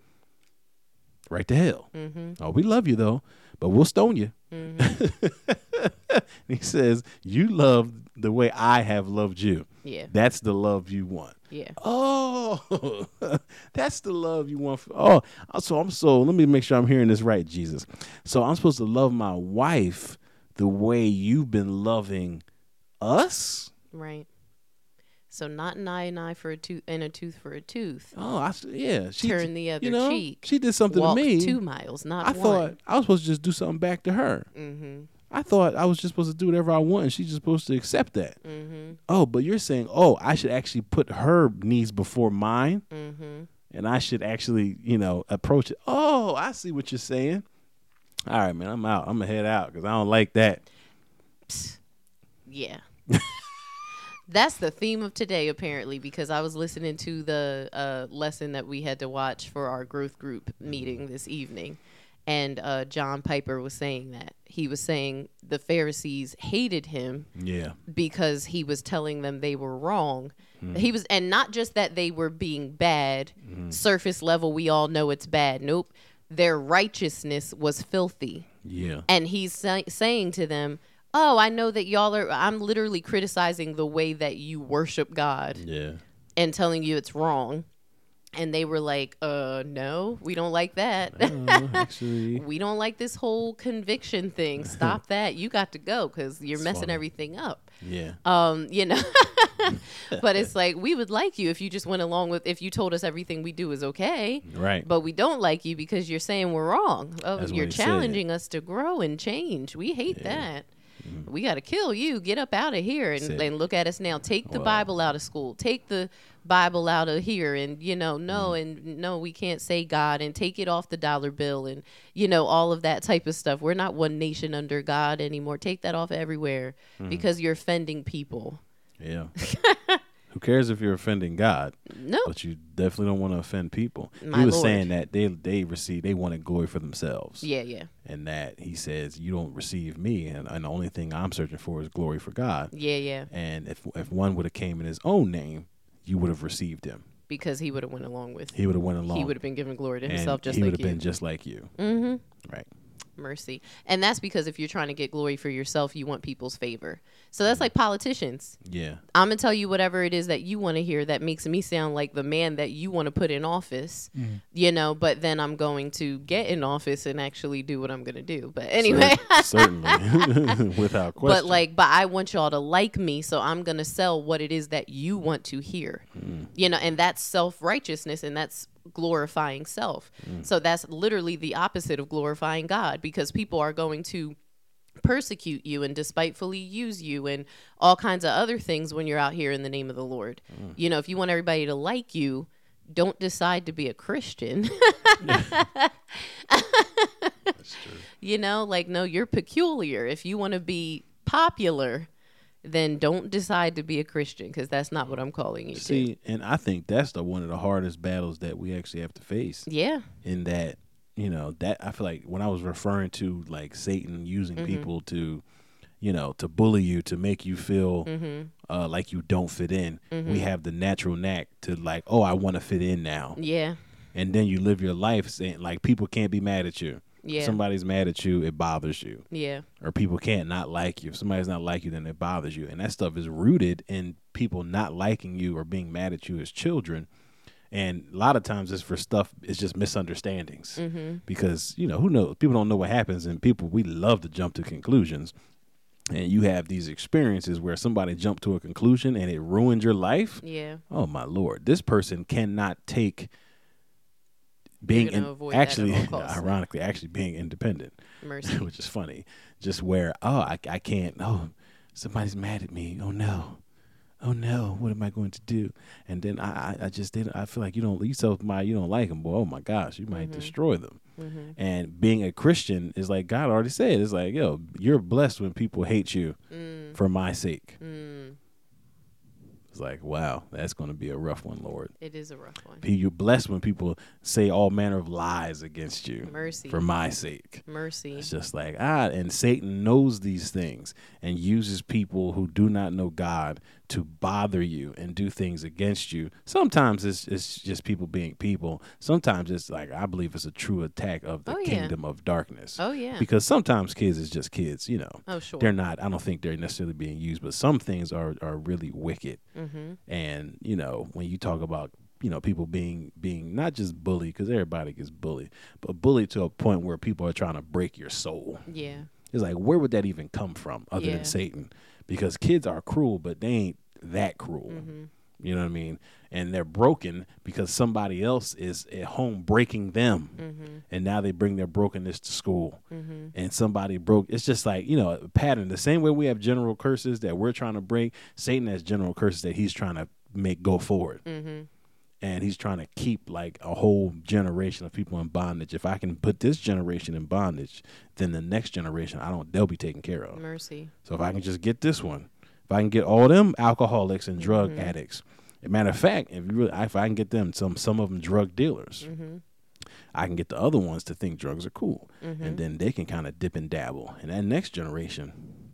Right to hell. Mm-hmm. Oh, we love you though, but we'll stone you. Mm-hmm. He says, you love the way I have loved you. Yeah. That's the love you want. Yeah. Oh, that's the love you want. For, oh, so I'm so, let me make sure I'm hearing this right, Jesus. So I'm supposed to love my wife the way you've been loving us? Right. So not an eye and eye for a tooth and a tooth for a tooth. Oh, I, s- yeah. She, Turn the other you know, cheek. She did something Walk to me. two miles, not I one. thought I was supposed to just do something back to her. Mm-hmm. I thought I was just supposed to do whatever I want and she's just supposed to accept that. Mm-hmm. Oh, but you're saying, oh, I should actually put her needs before mine Mm-hmm. and I should actually, you know, approach it. Oh, I see what you're saying. All right, man, I'm out. I'm going to head out because I don't like that. Psst. Yeah. That's the theme of today, apparently, because I was listening to the uh, lesson that we had to watch for our growth group meeting this evening. And uh, John Piper was saying that. He was saying the Pharisees hated him Yeah. because he was telling them they were wrong. Mm-hmm. He was, and not just that they were being bad, Mm-hmm. surface level, we all know it's bad. Nope. Their righteousness was filthy. Yeah. And he's say- saying to them, oh, I know that y'all are, I'm literally criticizing the way that you worship God Yeah. and telling you it's wrong. And they were like, uh, no, we don't like that. Uh, actually, We don't like this whole conviction thing. Stop that. You got to go because you're It's messing funny. everything up. yeah. Um, you know, but it's like, we would like you if you just went along with, if you told us everything we do is okay, Right. but we don't like you because you're saying we're wrong. Oh, That's what you're he said. challenging us to grow and change. We hate Yeah. that. We got to kill you. Get up out of here and, Said- and look at us now. Take the Well- Bible out of school. Take the Bible out of here. And, you know, no, Mm. and no, we can't say God and take it off the dollar bill and, you know, all of that type of stuff. We're not one nation under God anymore. Take that off everywhere Mm. because you're offending people. Yeah. Who cares if you're offending God? No. But you definitely don't want to offend people. My he was Lord. saying that they they receive they wanted glory for themselves. Yeah, yeah. And that he says you don't receive me, and, and the only thing I'm searching for is glory for God. Yeah, yeah. And if if one would have came in his own name, you would have received him. Because he would have went along with He would have went along. He would have been giving glory to and himself just he like would have you. been just like you. Mm-hmm. Right. Mercy. And that's because if you're trying to get glory for yourself, you want people's favor. So that's like politicians. Yeah. I'm going to tell you whatever it is that you want to hear that makes me sound like the man that you want to put in office, you know, but then I'm going to get in office and actually do what I'm going to do. But anyway, Cer- certainly. Without question. but like, but I want y'all to like me. So I'm going to sell what it is that you want to hear, you know, and that's self-righteousness and that's glorifying self. So that's literally the opposite of glorifying God because people are going to persecute you and despitefully use you and all kinds of other things when you're out here in the name of the Lord. Mm. You know, if you want everybody to like you, don't decide to be a Christian. That's true. You know, like, no, you're peculiar. If you want to be popular, then don't decide to be a Christian because that's not what I'm calling you to. See, and I think that's the one of the hardest battles that we actually have to face. Yeah. In that, you know, that I feel like when I was referring to like Satan using Mhm. people to, you know, to bully you, to make you feel Mm-hmm. uh, like you don't fit in. Mm-hmm. We have the natural knack to like, oh, I want to fit in now. Yeah. And then you live your life saying like people can't be mad at you. Yeah. If somebody's mad at you, it bothers you. Yeah. Or people can't not like you. If somebody's not like you, then it bothers you. And that stuff is rooted in people not liking you or being mad at you as children. And a lot of times it's for stuff, it's just misunderstandings. Mm-hmm. Because, you know, who knows? People don't know what happens. And people, we love to jump to conclusions. And you have these experiences where somebody jumped to a conclusion and it ruined your life. Yeah. Oh, my Lord. This person cannot take being You're gonna in, avoid that at actually, all costs. ironically, actually being independent, Mercy. which is funny. Just where, oh, I, I can't, oh, somebody's mad at me. Oh, no. Oh, no. What am I going to do? And then I, I, I just didn't, I feel like you don't, you tell somebody you don't like them, boy, oh, my gosh, you might Mm-hmm. destroy them. Mm-hmm. And being a Christian is like God already said. It's like, yo, you're blessed when people hate you Mm. for my sake. Mm. It's like, wow, that's going to be a rough one, Lord. It is a rough one. You're blessed when people say all manner of lies against you Mercy. for my sake. Mercy. It's just like, ah, and Satan knows these things and uses people who do not know God to bother you and do things against you. Sometimes it's it's just people being people. Sometimes it's like, I believe it's a true attack of the Oh, yeah. kingdom of darkness. Oh, yeah. Because sometimes kids is just kids, you know. Oh, sure. They're not, I don't think they're necessarily being used, but some things are, are really wicked. Mm-hmm. And, you know, when you talk about, you know, people being being not just bullied, because everybody gets bullied, but bullied to a point where people are trying to break your soul. Yeah. It's like, where would that even come from other Yeah. than Satan? Because kids are cruel, but they ain't that cruel. Mm-hmm. You know what I mean? And they're broken because somebody else is at home breaking them. Mm-hmm. And now they bring their brokenness to school. Mm-hmm. And somebody broke. It's just like, you know, a pattern. The same way we have general curses that we're trying to break, Satan has general curses that he's trying to make go forward. Mm-hmm. And he's trying to keep like a whole generation of people in bondage. If I can put this generation in bondage, then the next generation, I don't, they'll be taken care of. Mercy. So if I can just get this one, if I can get all them alcoholics and drug Mhm. addicts, as a matter of fact, if you really, if I can get them, some some of them drug dealers, Mm-hmm. I can get the other ones to think drugs are cool, Mm-hmm. and then they can kind of dip and dabble. And that next generation,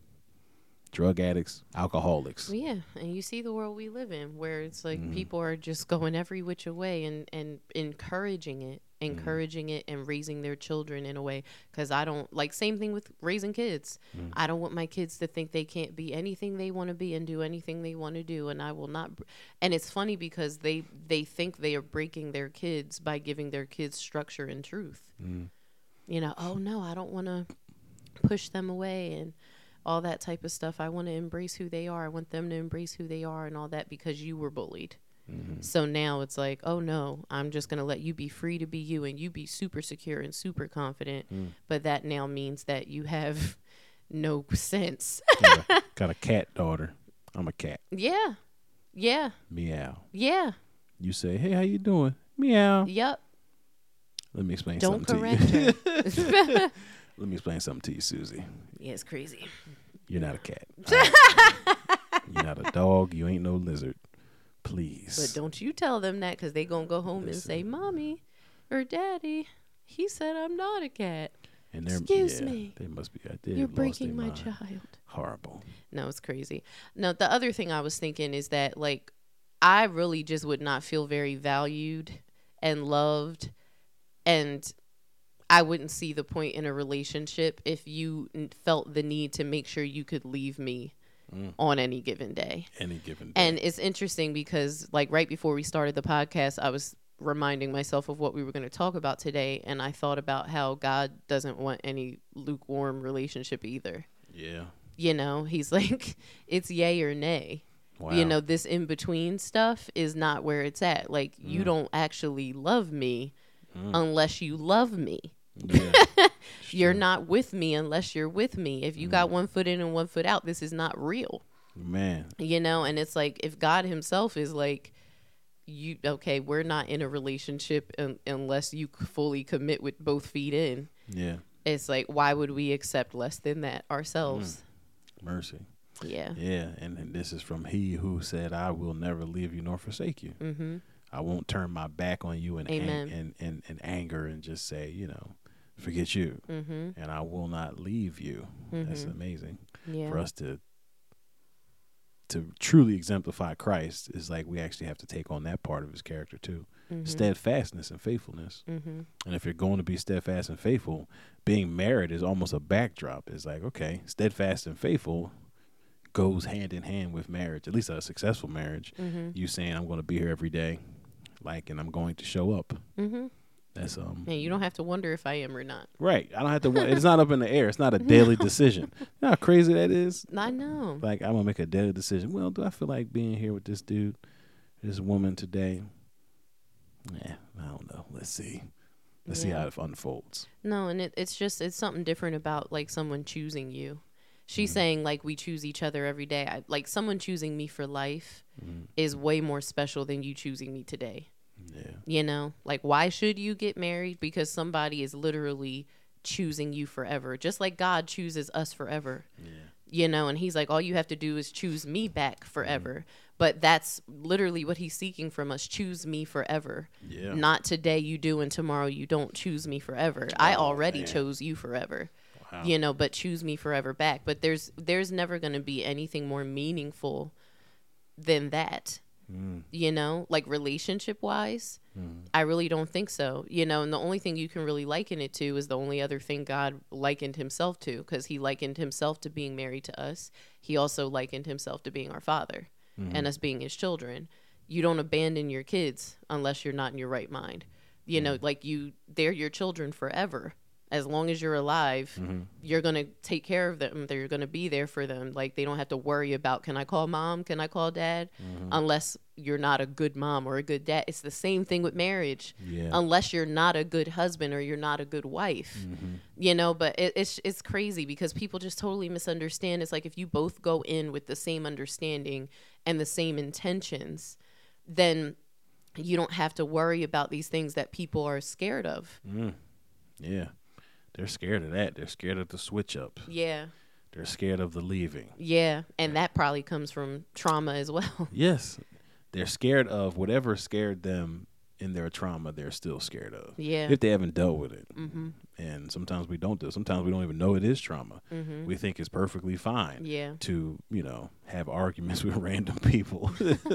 drug addicts, alcoholics. Well, yeah, and you see the world we live in, where it's like Mhm. people are just going every which way and and encouraging it, encouraging it, and raising their children in a way. Because I don't like same thing with raising kids. Mm. I don't want my kids to think they can't be anything they want to be and do anything they want to do, and I will not. Br- and it's funny because they they think they are breaking their kids by giving their kids structure and truth. Mm. You know, oh no, I don't want to push them away and all that type of stuff. I want to embrace who they are. I want them to embrace who they are and all that because you were bullied. Mhm. So now it's like, oh no, I'm just going to let you be free to be you and you be super secure and super confident. Mm. But that now means that you have no sense. got, a, got a cat daughter. I'm a cat. Yeah. Yeah. Meow. Yeah. You say, hey, how you doing? Meow. Yep. Let me explain Don't something correct to you. her. Let me explain something to you, Susie. Yeah, it's crazy. You're not a cat. All right? You're not a dog. You ain't no lizard. Please. But don't you tell them that because they going to go home and Listen. say, Mommy or Daddy, he said I'm not a cat. And they're, Excuse yeah, me. They must be. They You're lost breaking their my mind. child. Horrible. No, it's crazy. No, the other thing I was thinking is that, like, I really just would not feel very valued and loved, and I wouldn't see the point in a relationship if you n- felt the need to make sure you could leave me Mm. on any given day. Any given day. And it's interesting because, like, right before we started the podcast, I was reminding myself of what we were going to talk about today, and I thought about how God doesn't want any lukewarm relationship either. yeah. You know, he's like, it's yay or nay. Wow. You know, this in between stuff is not where it's at. Like, you Mm. don't actually love me Mm. unless you love me. Yeah. It's You're true. not with me unless you're with me. If you Mm. got one foot in and one foot out, this is not real. Man. You know, and it's like, if God himself is like, you, okay, we're not in a relationship un- unless you c- fully commit with both feet in. Yeah. It's like, why would we accept less than that ourselves? Mercy. Yeah. Yeah. And, and this is from he who said, I will never leave you nor forsake you. Mm-hmm. I won't turn my back on you in, ang- Amen. in, in, in anger and just say, you know, forget you. Mm-hmm. And I will not leave you. That's Mhm. amazing. Yeah. For us to to truly exemplify Christ is like we actually have to take on that part of his character too. Mm-hmm. Steadfastness and faithfulness. Mm-hmm. And if you're going to be steadfast and faithful, being married is almost a backdrop. It's like, okay, steadfast and faithful goes hand in hand with marriage, at least a successful marriage. Mm-hmm. You saying I'm going to be here every day, like, and I'm going to show up. Mm-hmm. That's um. And you don't have to wonder if I am or not. Right. I don't have to. It's not up in the air. It's not a daily decision. You know how crazy that is. I know. Like, I'm gonna make a daily decision. Well, do I feel like being here with this dude, this woman today? Yeah, I don't know. Let's see. Let's see Yeah. how it unfolds. No, and it, it's just it's something different about like someone choosing you. She's Mhm. saying like we choose each other every day. I, like someone choosing me for life Mhm. is way more special than you choosing me today. Yeah. You know, like why should you get married? Because somebody is literally choosing you forever, just like God chooses us forever. Yeah. You know, and he's like, all you have to do is choose me back forever. But that's literally what he's seeking from us. Choose me forever. Yeah. Not today you do and tomorrow you don't. Choose me forever. I Oh, already man. chose you forever. Wow. You know, but choose me forever back. But there's there's never going to be anything more meaningful than that. Mm. You know, like relationship wise, Mm. I really don't think so. You know, and the only thing you can really liken it to is the only other thing God likened himself to, because he likened himself to being married to us. He also likened himself to being our father Mhm. and us being his children. You don't abandon your kids unless you're not in your right mind. You know, like you, they're your children forever. As long as you're alive, Mhm. you're going to take care of them. They're going to be there for them. Like they don't have to worry about, can I call mom? Can I call dad? Mhm. Unless you're not a good mom or a good dad. It's the same thing with marriage. Yeah. Unless you're not a good husband or you're not a good wife. Mhm. You know, but it, it's it's crazy because people just totally misunderstand. It's like if you both go in with the same understanding and the same intentions, then you don't have to worry about these things that people are scared of. Mm. Yeah. They're scared of that. They're scared of the switch up. Yeah. They're scared of the leaving. Yeah. And that probably comes from trauma as well. Yes. They're scared of whatever scared them in their trauma, they're still scared of. Yeah. If they haven't dealt with it. Mm-hmm. And sometimes we don't do. Sometimes we don't even know it is trauma. Mm-hmm. We think it's perfectly fine Yeah. to, you know, have arguments with random people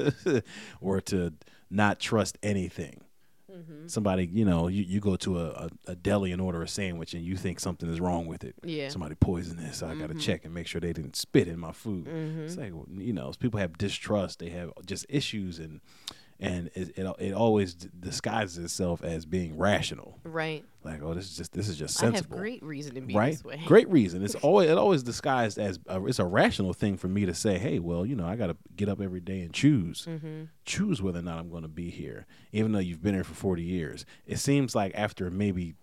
or to not trust anything. Mm-hmm. Somebody, you know, you, you go to a, a, a deli and order a sandwich and you think something is wrong with it. Yeah. Somebody poisoned this. So I got to Mhm. check and make sure they didn't spit in my food. Mm-hmm. It's like, you know, people have distrust. They have just issues and and it it, it always d- disguises itself as being rational. Right. Like, oh, this is just this is just I have sensible. great reason to be Right, this way. great reason. It's always it always disguised as a, it's a rational thing for me to say, hey, well, you know, I got to get up every day and choose, Mm-hmm. choose whether or not I'm going to be here, even though you've been here for forty years. It seems like after maybe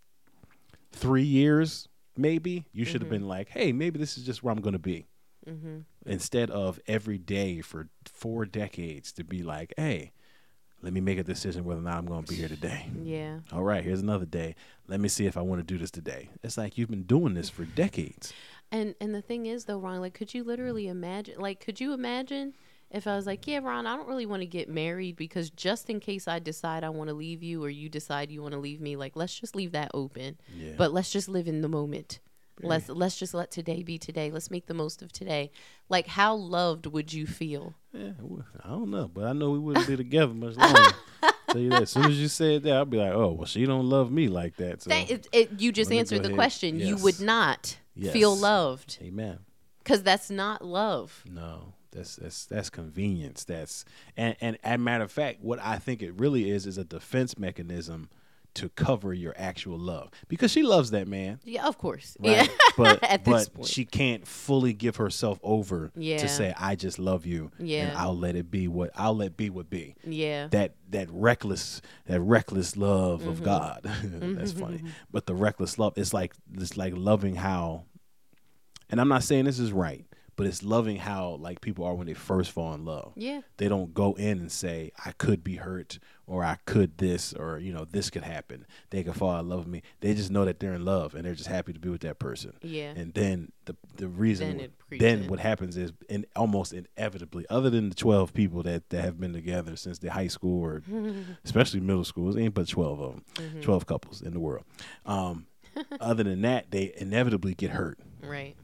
three years, maybe you should have Mhm. been like, hey, maybe this is just where I'm going to be, Mm-hmm. instead of every day for four decades to be like, hey, let me make a decision whether or not I'm going to be here today. Yeah. All right, here's another day. Let me see if I want to do this today. It's like you've been doing this for decades. And and the thing is though, Ron, like could you literally imagine like could you imagine if I was like, yeah, Ron, I don't really want to get married because just in case I decide I want to leave you or you decide you want to leave me, like let's just leave that open. Yeah. But let's just live in the moment. Very- Let's let's just let today be today. Let's make the most of today. Like how loved would you feel? Yeah, well, I don't know, but I know we wouldn't be together much longer. Tell you that. As soon as you said that, I'll be like, oh, well, she don't love me like that. So, That, it, it, you just let me answered go the ahead. question. You Yes. would not Yes. feel loved amen. because that's not love. No, that's that's that's convenience. That's and and as a matter of fact, what I think it really is is a defense mechanism to cover your actual love, because she loves that man, Yeah, of course. right? Yeah. But At this but point. she can't fully give herself over Yeah. to say, I just love you, and Yeah. I'll let it be what I'll let be what be. Yeah. That that reckless that reckless love Mm-hmm. of God. That's funny. But the reckless love, it's like it's like loving how, and I'm not saying this is right, but it's loving how like people are when they first fall in love. Yeah. They don't go in and say, I could be hurt, or I could this, or you know, this could happen. They could fall in love with me. They just know that they're in love and they're just happy to be with that person. Yeah. And then the the reason Then then, it creeps in. what happens is, and almost inevitably, other than the twelve people that, that have been together since the high school or especially middle school, it ain't but twelve of them, Mm-hmm. twelve couples in the world. Um, other than that, they inevitably get hurt. Right.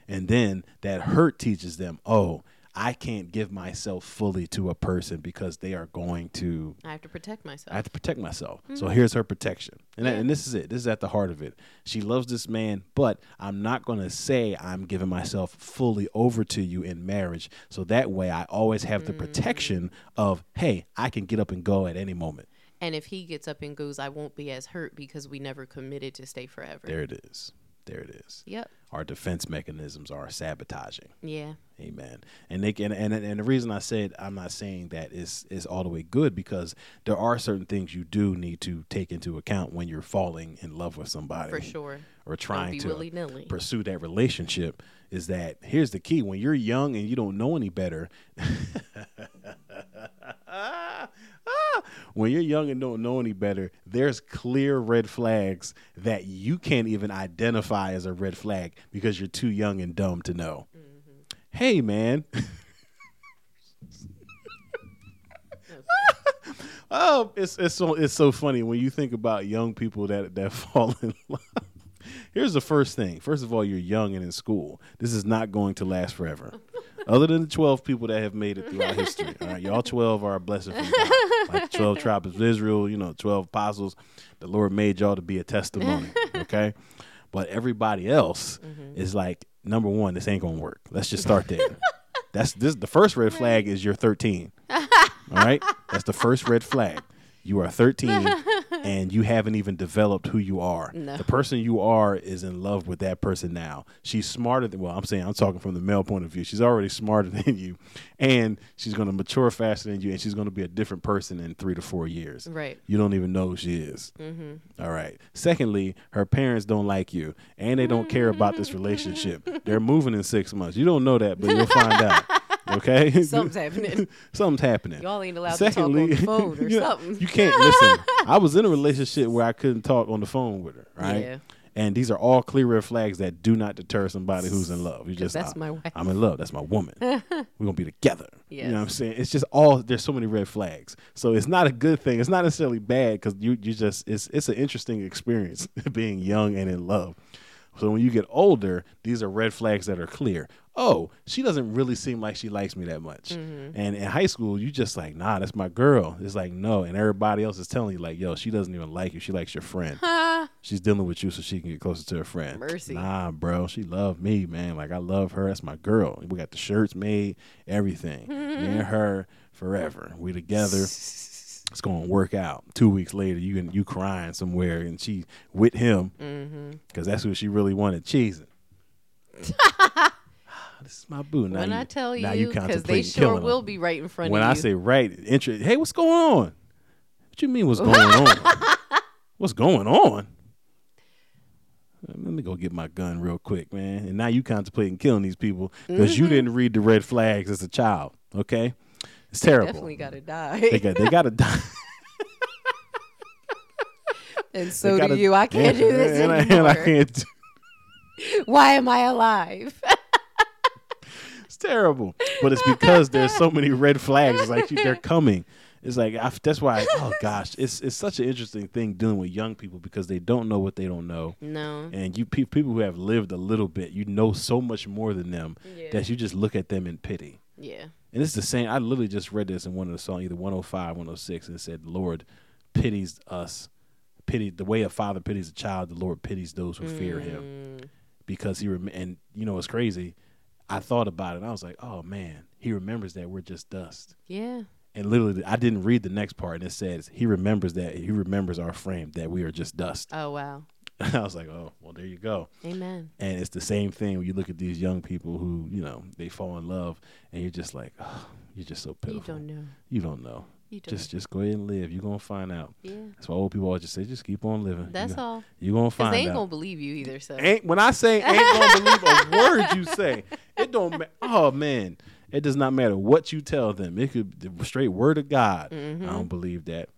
And then that hurt teaches them, oh, I can't give myself fully to a person because they are going to. I have to protect myself. I have to protect myself. Mm-hmm. So here's her protection. And, Yeah. that, and this is it. This is at the heart of it. She loves this man, but I'm not going to say I'm giving myself fully over to you in marriage. So that way I always have the protection of, hey, I can get up and go at any moment. And if he gets up and goes, I won't be as hurt because we never committed to stay forever. There it is. There it is. Yep. Our defense mechanisms are sabotaging. Yeah. Amen. And they can, and and the reason I said I'm not saying that is is all the way good, because there are certain things you do need to take into account when you're falling in love with somebody. For sure. Or trying Don't be to willy-nilly. pursue that relationship. Is that here's the key: when you're young and you don't know any better. When you're young and don't know any better, there's clear red flags that you can't even identify as a red flag because you're too young and dumb to know. Mm-hmm. Hey, man. Oh, it's it's so it's so funny when you think about young people that that fall in love. Here's the first thing. First of all, you're young and in school. This is not going to last forever. Other than the twelve people that have made it throughout history. All right, y'all twelve are a blessing from God. Like the twelve tribes of Israel, you know, twelve apostles. The Lord made y'all to be a testimony, okay? But everybody else mm-hmm. is like, number one, this ain't going to work. Let's just start there. That's this. The first red flag is you're thirteen. All right? That's the first red flag. You are thirteen and you haven't even developed who you are. No. The person you are is in love with that person now. She's smarter than, well, I'm saying, I'm talking from the male point of view. She's already smarter than you, and she's going to mature faster than you, and she's going to be a different person in three to four years. Right. You don't even know who she is. Mm-hmm. All right. Secondly, her parents don't like you, and they don't care about this relationship. They're moving in six months. You don't know that, but you'll find out. Okay? Something's happening. Something's happening. Y'all ain't allowed Secondly, to talk on the phone or you, something. You can't listen. I was in a relationship where I couldn't talk on the phone with her, right? Yeah. And these are all clear red flags that do not deter somebody who's in love. You just that's I, my wife. I'm in love. That's my woman. We're gonna be together. Yes. You know what I'm saying? It's just all there's so many red flags. So it's not a good thing. It's not necessarily bad because you you just it's it's an interesting experience being young and in love. So when you get older, these are red flags that are clear. Oh, she doesn't really seem like she likes me that much. Mm-hmm. And in high school, you just like, nah, that's my girl. It's like, no. And everybody else is telling you like, yo, she doesn't even like you. She likes your friend. She's dealing with you so she can get closer to her friend. Mercy. Nah, bro. She loved me, man. Like, I love her. That's my girl. We got the shirts made, everything. Me and her forever. We together. It's going to work out. Two weeks later, you you crying somewhere, and she with him because mm-hmm. that's who she really wanted, cheesing. This is my boo. Now when you, I tell now you, because they sure will be right in front when of you. When I say right, interest. Hey, what's going on? What you mean what's going on? What's going on? Let me go get my gun real quick, man. And now you contemplating killing these people because mm-hmm. you didn't read the red flags as a child, okay? It's terrible. They definitely got to die. They got they got to die. And so gotta, do you. I can't and, do this and anymore. I, and I can't do Why am I alive? It's terrible. But it's because there's so many red flags. It's like they're coming. It's like, I, that's why, oh gosh, it's it's such an interesting thing dealing with young people because they don't know what they don't know. No. And you pe- people who have lived a little bit, you know so much more than them yeah. that you just look at them in pity. Yeah. And it's the same. I literally just read this in one of the songs, either one oh five, one oh six, and it said, Lord pities us. Pity the way a father pities a child, the Lord pities those who mm. fear him. Because he, rem- and you know, it's crazy. I thought about it, and I was like, oh, man, he remembers that we're just dust. Yeah. And literally, I didn't read the next part, and it says, he remembers that, he remembers our frame, that we are just dust. Oh, wow. I was like, oh, well, there you go. Amen. And it's the same thing when you look at these young people who, you know, they fall in love, and you're just like, oh, you're just so pitiful. You don't know. You don't know. You don't. Just just go ahead and live. You're going to find out. Yeah. That's why old people always just say, just keep on living. That's you all. You're going to find out. Because they ain't going to believe you either. So ain't, when I say ain't going to believe a word you say, it don't matter. Oh, man. It does not matter what you tell them. It could the straight word of God. Mm-hmm. I don't believe that.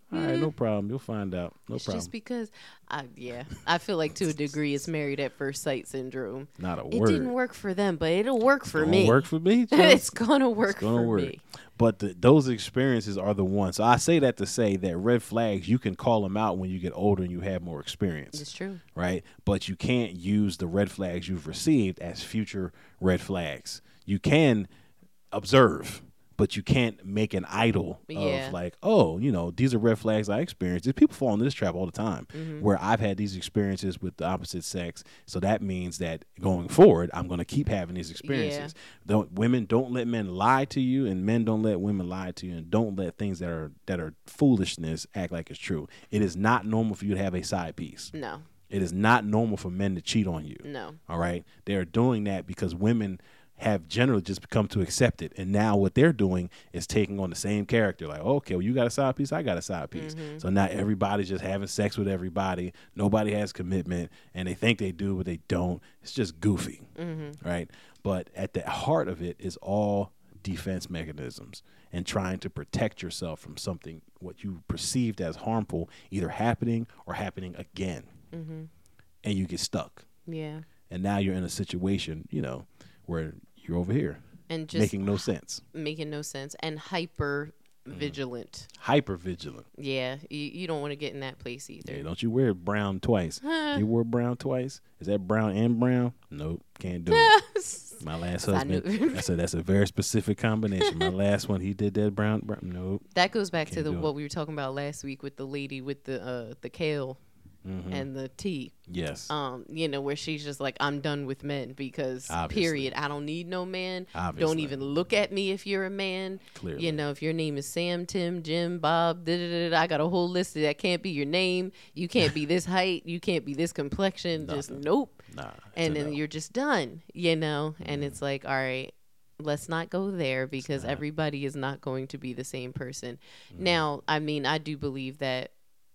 All right, no problem. You'll find out. No it's problem. just because, I, yeah, I feel like to a degree it's married at first sight syndrome. Not a It word. didn't work for them, but it'll work for Gonna me. Work for me. It's gonna work It's gonna for work. me. But the, those experiences are the ones. So I say that to say that red flags, you can call them out when you get older and you have more experience. It's true. Right? But you can't use the red flags you've received as future red flags. You can observe, but you can't make an idol Yeah. of like, oh, you know, these are red flags I experienced. There's people fall into this trap all the time Mm-hmm. where I've had these experiences with the opposite sex. So that means that going forward, I'm going to keep having these experiences. Don't women don't let men lie to you, and men don't let women lie to you, and don't let things that are that are foolishness act like it's true. It is not normal for you to have a side piece. No, It is not normal for men to cheat on you. no. All right. They are doing that because women have generally just come to accept it. And now what they're doing is taking on the same character. Like, okay, well, you got a side piece, I got a side piece. Mm-hmm. So now everybody's just having sex with everybody. Nobody has commitment, and they think they do, but they don't. It's just goofy. Mm-hmm. Right. But at the heart of it is all defense mechanisms and trying to protect yourself from something what you perceived as harmful either happening or happening again. Mm-hmm. And you get stuck. Yeah. And now you're in a situation, you know, where you're over here And just making no sense. making no sense and hyper vigilant. Hyper vigilant. Yeah, you, you don't want to get in that place either. Yeah, don't you wear brown twice. You wore brown twice? Is that brown and brown? Nope, can't do it. My last I husband, knew- I said that's a very specific combination. My last one, he did that brown, brown nope. That goes back to Can't the do it. what we were talking about last week with the lady with the uh, the kale Mhm. and the tea. Yes, Um, you know, where she's just like, I'm done with men because Obviously. period. I don't need no man. Obviously. Don't even look at me if you're a man. clearly. You know, if your name is Sam, Tim, Jim, Bob, da, da, da, da, I got a whole list of that can't be your name. You can't be this height. You can't be this complexion. Just Nothing. nope. Nah, it's And a then no. you're just done, you know? And it's like, all right, let's not go there because not. everybody is not going to be the same person. Mm-hmm. Now, I mean, I do believe that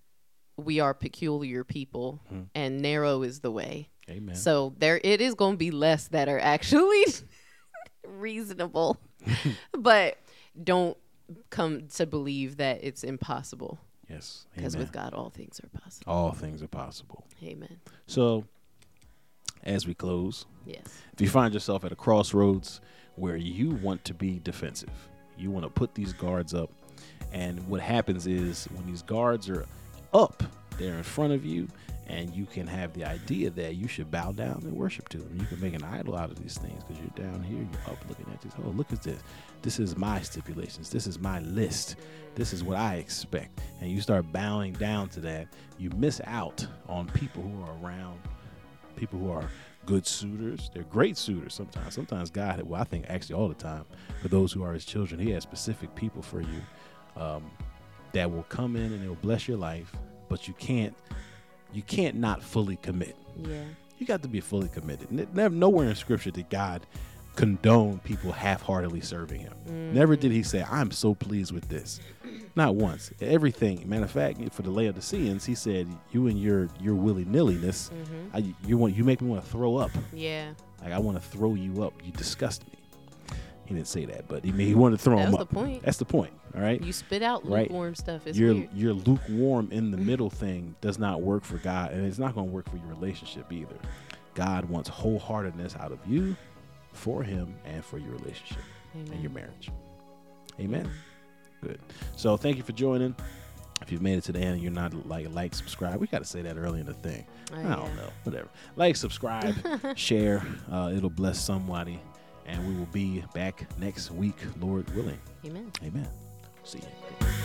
we are peculiar people Mhm. and narrow is the way. Amen. So there it is going to be less that are actually reasonable. But don't come to believe that it's impossible yes, because amen. with God all things are possible. All things are possible. Amen. So, as we close, Yes. if you find yourself at a crossroads where you want to be defensive, you want to put these guards up, and what happens is when these guards are up, they're in front of you, and you can have the idea that you should bow down and worship to them. You can make an idol out of these things because you're down here, you're up looking at this. Oh, look at this. This is my stipulations. This is my list. This is what I expect. And you start bowing down to that. You miss out on people who are around, people who are good suitors. They're great suitors sometimes. Sometimes God, well, I think actually all the time, for those who are his children, he has specific people for you um, that will come in and they'll bless your life, but you can't you can't not fully commit. Yeah. You got to be fully committed. N- Never, nowhere in scripture did God condone people half-heartedly serving him. Never did he say, I'm so pleased with this. Not once. Everything. Matter of fact, for the Laodiceans, he said, you and your your willy-nilliness, Mm-hmm. I, you want you make me want to throw up. Yeah. Like, I want to throw you up. You disgust me. He didn't say that, but he, he wanted to throw That him was up. the point. That's the point. All right. You spit out Right. lukewarm stuff. It's You're weird. you're lukewarm in the middle thing does not work for God, and it's not going to work for your relationship either. God wants wholeheartedness out of you, for him, and for your relationship Amen. and your marriage. Amen. Good. So thank you for joining. If you've made it to the end and you're not like like subscribe, we got to say that early in the thing. Oh, I yeah. don't know. Whatever. Like, subscribe, share. Uh, it'll bless somebody, and we will be back next week, Lord willing. Amen. Amen. See you.